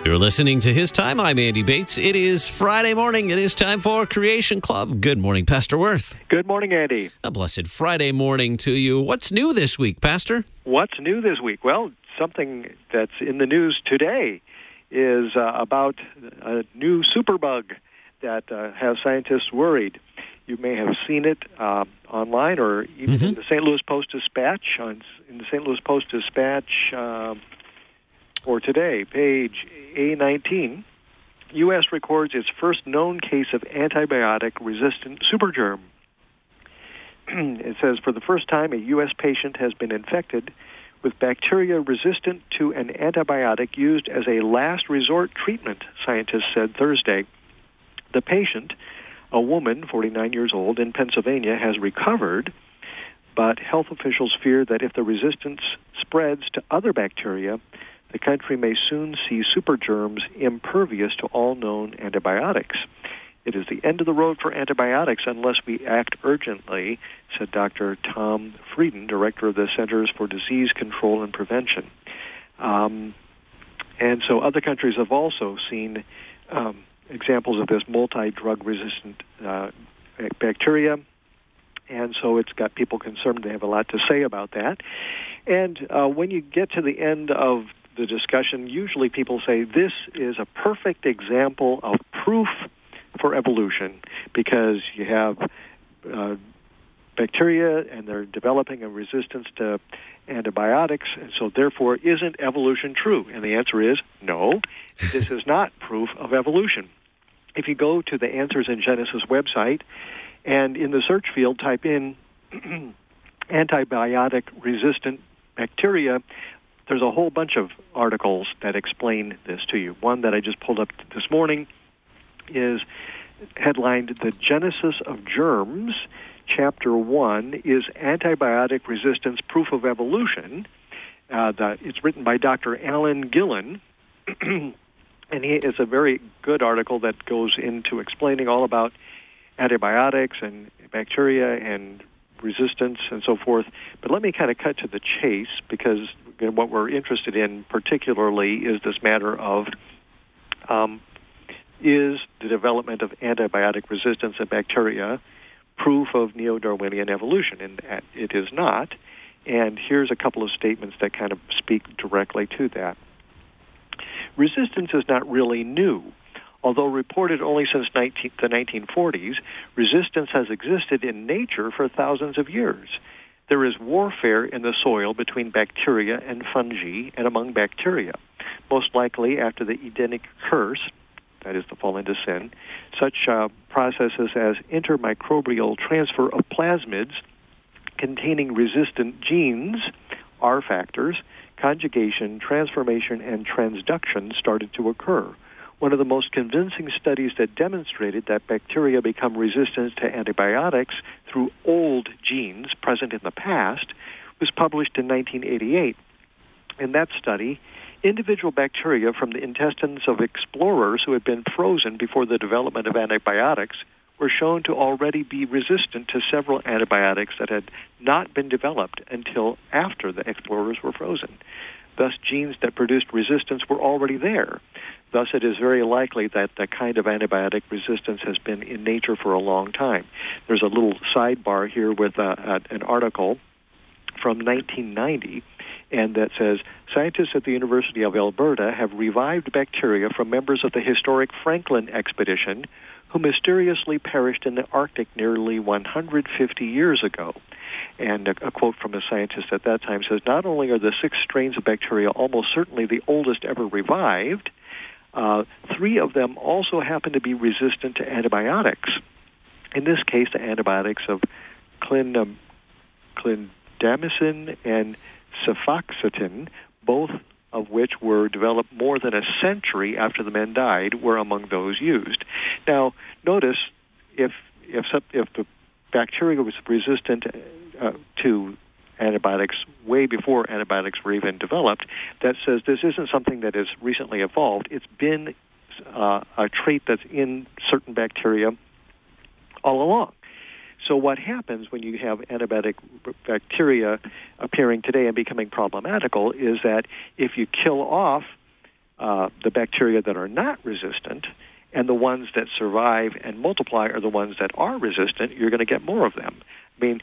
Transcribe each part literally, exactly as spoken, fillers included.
You're listening to His Time. I'm Andy Bates. It is Friday morning. It is time for Creation Club. Good morning, Pastor Worth. Good morning, Andy. A blessed Friday morning to you. What's new this week, Pastor? What's new this week? Well, something that's in the news today is uh, about a new superbug that uh, has scientists worried. You may have seen it uh, online or even mm-hmm. in the Saint Louis Post-Dispatch. On, in the Saint Louis Post-Dispatch uh, for today, page A nineteen, U S records its first known case of antibiotic-resistant supergerm. It says, for the first time, a U S patient has been infected with bacteria resistant to an antibiotic used as a last resort treatment, scientists said Thursday. The patient, a woman, forty-nine years old, in Pennsylvania, has recovered, but health officials fear that if the resistance spreads to other bacteria, the country may soon see supergerms impervious to all known antibiotics. It is the end of the road for antibiotics unless we act urgently, said Doctor Tom Frieden, director of the Centers for Disease Control and Prevention. Um, and so other countries have also seen um, examples of this multi-drug resistant uh, bacteria, and so it's got people concerned. They have a lot to say about that. And uh, when you get to the end of the discussion, usually people say this is a perfect example of proof for evolution, because you have uh, bacteria and they're developing a resistance to antibiotics, and so therefore isn't evolution true? And the answer is no, this is not proof of evolution. If you go to the Answers in Genesis website and in the search field type in antibiotic-resistant bacteria, there's a whole bunch of articles that explain this to you. One that I just pulled up this morning is headlined, The Genesis of Germs, Chapter one is Antibiotic Resistance Proof of Evolution. Uh, the, it's written by Doctor Alan Gillen, and he is a very good article that goes into explaining all about antibiotics and bacteria and resistance and so forth. But let me kind of cut to the chase, because what we're interested in particularly is this matter of um, is the development of antibiotic resistance in bacteria proof of neo-Darwinian evolution? And it is not. And here's a couple of statements that kind of speak directly to that. Resistance is not really new. Although reported only since nineteen, the nineteen forties, resistance has existed in nature for thousands of years. There is warfare in the soil between bacteria and fungi and among bacteria. Most likely after the Edenic curse, that is the fall into sin, such uh, processes as intermicrobial transfer of plasmids containing resistant genes, R factors, conjugation, transformation, and transduction started to occur. One of the most convincing studies that demonstrated that bacteria become resistant to antibiotics through old genes present in the past was published in nineteen eighty-eight. In that study, individual bacteria from the intestines of explorers who had been frozen before the development of antibiotics were shown to already be resistant to several antibiotics that had not been developed until after the explorers were frozen. Thus, genes that produced resistance were already there. Thus, it is very likely that the kind of antibiotic resistance has been in nature for a long time. There's a little sidebar here with uh, uh, an article from nineteen ninety, and that says, scientists at the University of Alberta have revived bacteria from members of the historic Franklin expedition who mysteriously perished in the Arctic nearly one hundred fifty years ago. And a, a quote from a scientist at that time says, not only are the six strains of bacteria almost certainly the oldest ever revived, uh, three of them also happen to be resistant to antibiotics. In this case, the antibiotics of clindam, clindamycin and cefoxitin, both of which were developed more than a century after the men died, were among those used. Now, notice if if if the bacteria was resistant uh, to antibiotics way before antibiotics were even developed, that says this isn't something that has recently evolved. It's been uh, a trait that's in certain bacteria all along. So what happens when you have antibiotic bacteria appearing today and becoming problematical is that if you kill off uh, the bacteria that are not resistant, and the ones that survive and multiply are the ones that are resistant, you're going to get more of them. I mean,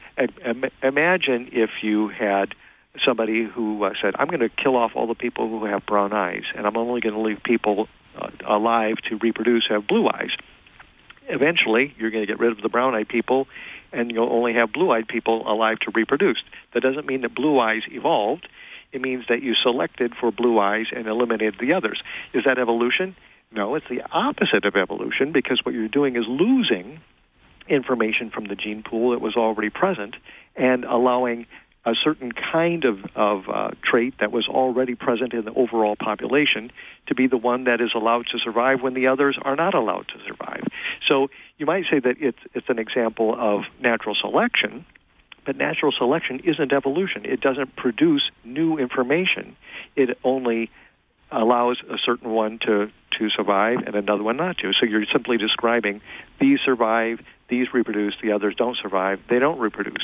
imagine if you had somebody who uh, said, I'm going to kill off all the people who have brown eyes, and I'm only going to leave people uh, alive to reproduce who have blue eyes. Eventually, you're going to get rid of the brown-eyed people, and you'll only have blue-eyed people alive to reproduce. That doesn't mean that blue eyes evolved. It means that you selected for blue eyes and eliminated the others. Is that evolution? No, it's the opposite of evolution, because what you're doing is losing information from the gene pool that was already present and allowing a certain kind of, of uh, trait that was already present in the overall population to be the one that is allowed to survive when the others are not allowed to survive. So you might say that it's, it's an example of natural selection, but natural selection isn't evolution. It doesn't produce new information. It only allows a certain one to, to survive and another one not to. So you're simply describing these survive, these reproduce, the others don't survive, they don't reproduce.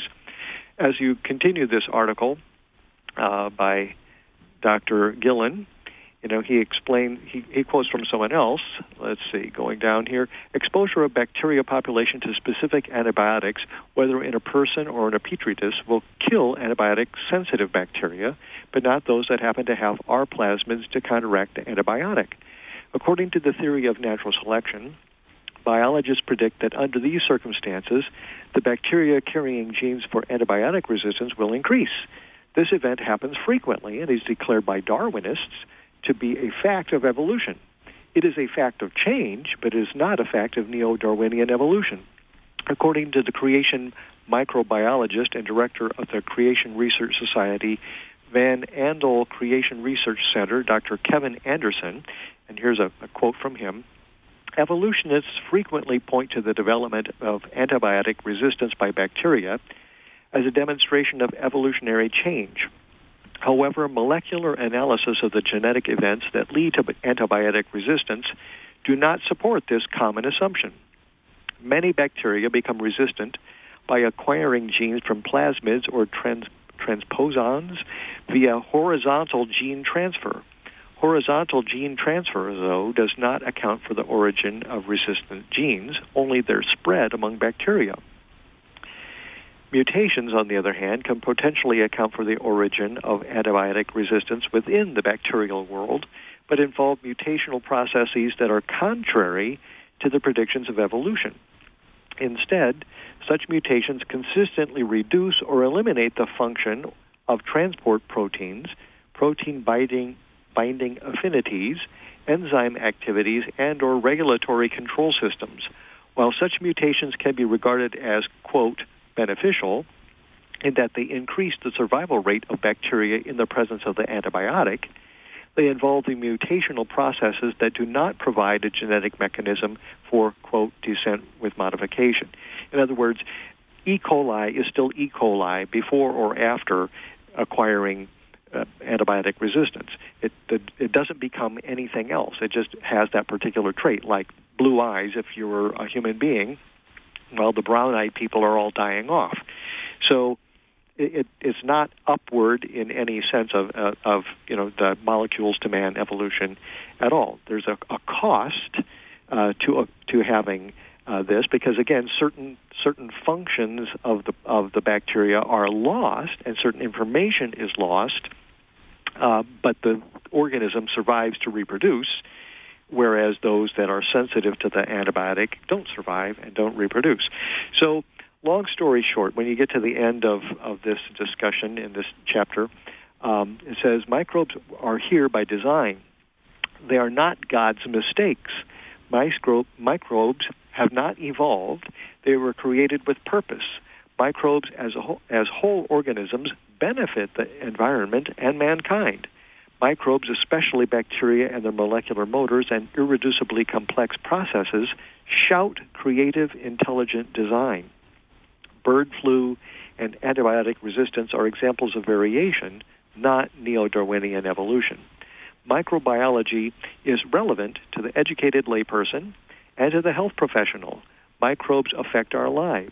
As you continue this article uh, by Doctor Gillen, you know, he explained, he, he quotes from someone else, let's see, going down here, exposure of bacteria population to specific antibiotics, whether in a person or in a petri dish, will kill antibiotic-sensitive bacteria, but not those that happen to have R plasmids to counteract the antibiotic. According to the theory of natural selection, biologists predict that under these circumstances, the bacteria carrying genes for antibiotic resistance will increase. This event happens frequently and is declared by Darwinists to be a fact of evolution. It is a fact of change, but it is not a fact of neo-Darwinian evolution. According to the creation microbiologist and director of the Creation Research Society Van Andel Creation Research Center, Doctor Kevin Anderson, and here's a, a quote from him, evolutionists frequently point to the development of antibiotic resistance by bacteria as a demonstration of evolutionary change. However, molecular analysis of the genetic events that lead to antibiotic resistance do not support this common assumption. Many bacteria become resistant by acquiring genes from plasmids or trans- transposons via horizontal gene transfer. Horizontal gene transfer, though, does not account for the origin of resistant genes, only their spread among bacteria. Mutations, on the other hand, can potentially account for the origin of antibiotic resistance within the bacterial world, but involve mutational processes that are contrary to the predictions of evolution. Instead, such mutations consistently reduce or eliminate the function of transport proteins, protein binding, binding affinities, enzyme activities, and or regulatory control systems. While such mutations can be regarded as, quote, beneficial, in that they increase the survival rate of bacteria in the presence of the antibiotic, they involve the mutational processes that do not provide a genetic mechanism for, quote, descent with modification. In other words, E. coli is still E. coli before or after acquiring uh, antibiotic resistance. It, it, it doesn't become anything else. It just has that particular trait, like blue eyes if you were a human being. Well, the brown-eyed people are all dying off. So it, it, it's not upward in any sense of, uh, of you know, the molecules to man evolution at all. There's a, a cost uh, to uh, to having uh, this because, again, certain certain functions of the of the bacteria are lost and certain information is lost, uh, but the organism survives to reproduce, whereas those that are sensitive to the antibiotic don't survive and don't reproduce. So, long story short, when you get to the end of, of this discussion in this chapter, um, it says microbes are here by design. They are not God's mistakes. Micro- microbes have not evolved. They were created with purpose. Microbes as a whole, as whole organisms benefit the environment and mankind. Microbes, especially bacteria and their molecular motors and irreducibly complex processes, shout creative, intelligent design. Bird flu and antibiotic resistance are examples of variation, not neo-Darwinian evolution. Microbiology is relevant to the educated layperson and to the health professional. Microbes affect our lives.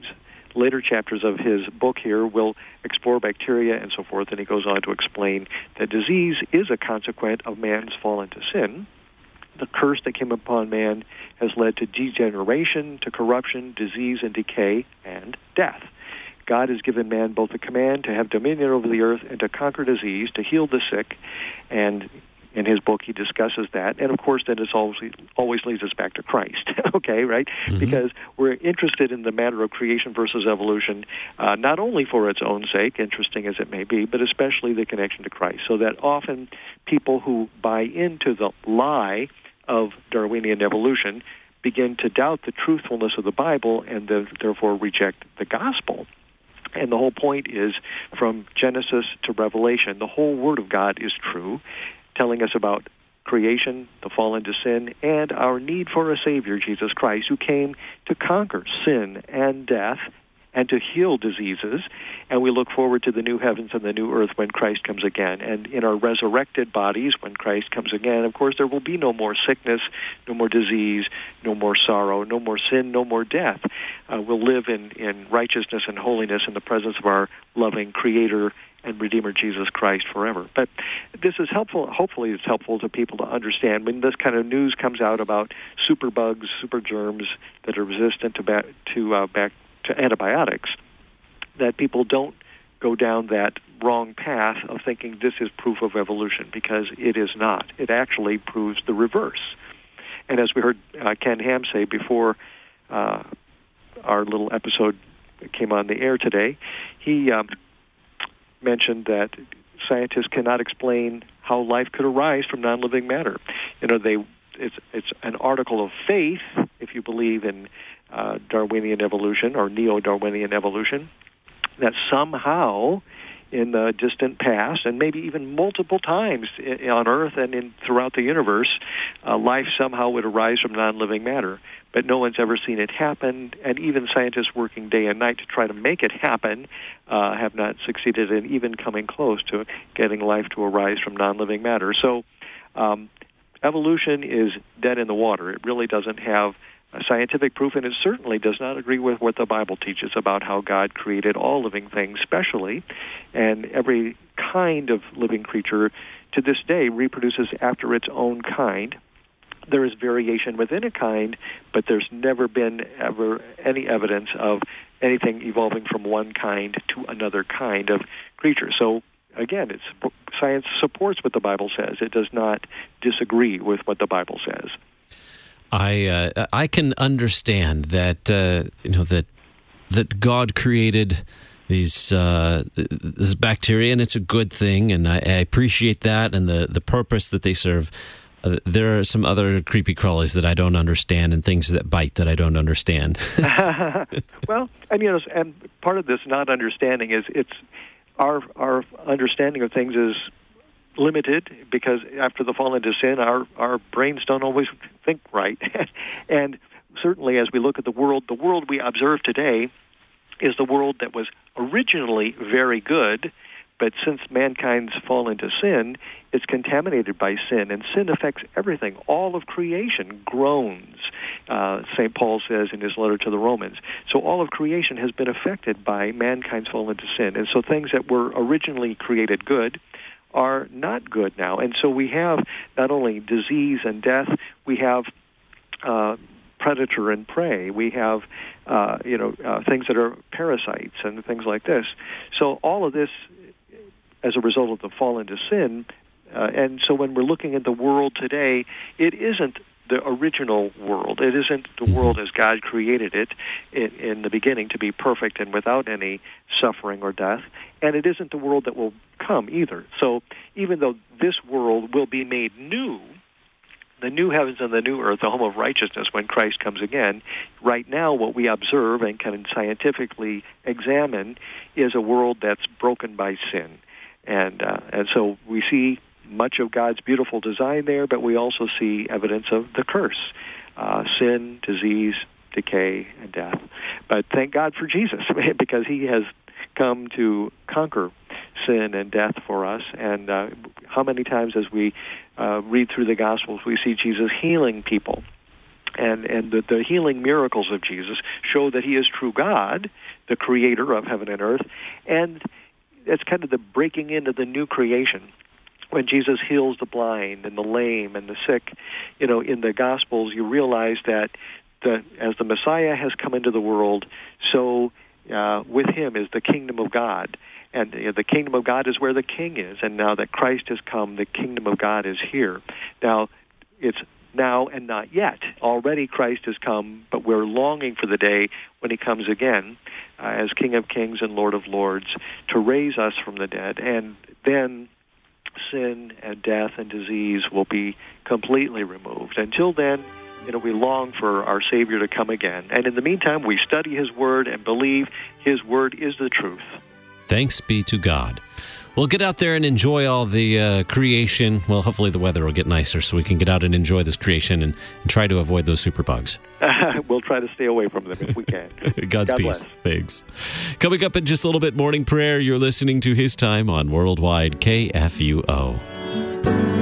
later chapters of his book here will explore bacteria and so forth, and he goes on to explain that disease is a consequence of man's fall into sin. The curse that came upon man has led to degeneration, to corruption, disease, and decay, and death. God has given man both the command to have dominion over the earth and to conquer disease, to heal the sick, and in his book he discusses that. And of course then it always, always leads us back to Christ, okay, right? Mm-hmm. Because we're interested in the matter of creation versus evolution, uh, not only for its own sake, interesting as it may be, but especially the connection to Christ. So that often people who buy into the lie of Darwinian evolution begin to doubt the truthfulness of the Bible and the, therefore reject the gospel. And the whole point is, from Genesis to Revelation, the whole Word of God is true, telling us about creation, the fall into sin, and our need for a Savior, Jesus Christ, who came to conquer sin and death and to heal diseases. And we look forward to the new heavens and the new earth when Christ comes again. And in our resurrected bodies, when Christ comes again, of course, there will be no more sickness, no more disease, no more sorrow, no more sin, no more death. Uh, we'll live in, in righteousness and holiness in the presence of our loving Creator and Redeemer Jesus Christ forever. But this is helpful. Hopefully it's helpful to people to understand when this kind of news comes out about superbugs, super germs that are resistant to, ba- to uh, back to antibiotics, that people don't go down that wrong path of thinking this is proof of evolution, because it is not. It actually proves the reverse. And as we heard uh, Ken Ham say before uh, our little episode came on the air today, he um, mentioned that scientists cannot explain how life could arise from non-living matter. You know, they it's it's an article of faith if you believe in uh, Darwinian evolution or neo-Darwinian evolution, that somehow in the distant past, and maybe even multiple times on Earth and in throughout the universe, uh, life somehow would arise from non-living matter. But no one's ever seen it happen, and even scientists working day and night to try to make it happen uh, have not succeeded in even coming close to getting life to arise from non-living matter. So um, evolution is dead in the water. It really doesn't have a scientific proof, and it certainly does not agree with what the Bible teaches about how God created all living things specially, and every kind of living creature to this day reproduces after its own kind. There is variation within a kind, but there's never been ever any evidence of anything evolving from one kind to another kind of creature. So again, it's science supports what the Bible says. It does not disagree with what the Bible says. I uh, I can understand that uh, you know that that God created these uh, this bacteria, and it's a good thing, and I, I appreciate that and the, the purpose that they serve. Uh, there are some other creepy crawlies that I don't understand, and things that bite that I don't understand. Well, and you know, and part of this not understanding is it's our our understanding of things is limited, because after the fall into sin, our, our brains don't always think right. And certainly as we look at the world, the world we observe today is the world that was originally very good, but since mankind's fall into sin, it's contaminated by sin, and sin affects everything. All of creation groans, uh, Saint Paul says in his letter to the Romans. So all of creation has been affected by mankind's fall into sin. And so things that were originally created good are not good now. And so we have not only disease and death, we have uh, predator and prey. We have, uh, you know, uh, things that are parasites and things like this. So all of this, as a result of the fall into sin, uh, and so when we're looking at the world today, it isn't the original world. It isn't the world as God created it in, in the beginning to be perfect and without any suffering or death. And it isn't the world that will come either. So even though this world will be made new, the new heavens and the new earth, the home of righteousness when Christ comes again, right now what we observe and can scientifically examine is a world that's broken by sin. And uh, and so we see much of God's beautiful design there, but we also see evidence of the curse, uh, sin, disease, decay, and death. But thank God for Jesus, because he has come to conquer sin and death for us. And uh, how many times as we uh, read through the Gospels, we see Jesus healing people. And and the, the healing miracles of Jesus show that he is true God, the creator of heaven and earth, and it's kind of the breaking into the new creation. When Jesus heals the blind and the lame and the sick, you know, in the Gospels, you realize that the, as the Messiah has come into the world, so uh, with him is the kingdom of God. And you know, the kingdom of God is where the king is. And now that Christ has come, the kingdom of God is here. Now, it's now and not yet. Already Christ has come, but we're longing for the day when he comes again uh, as King of Kings and Lord of Lords to raise us from the dead. And then sin and death and disease will be completely removed. Until then, you know, we long for our Savior to come again. And in the meantime, we study his word and believe his word is the truth. Thanks be to God. Well, get out there and enjoy all the uh, creation. Well, hopefully the weather will get nicer so we can get out and enjoy this creation and, and try to avoid those superbugs. We'll try to stay away from them if we can. God's God peace. Bless. Thanks. Coming up in just a little bit, morning prayer. You're listening to His Time on Worldwide K F U O.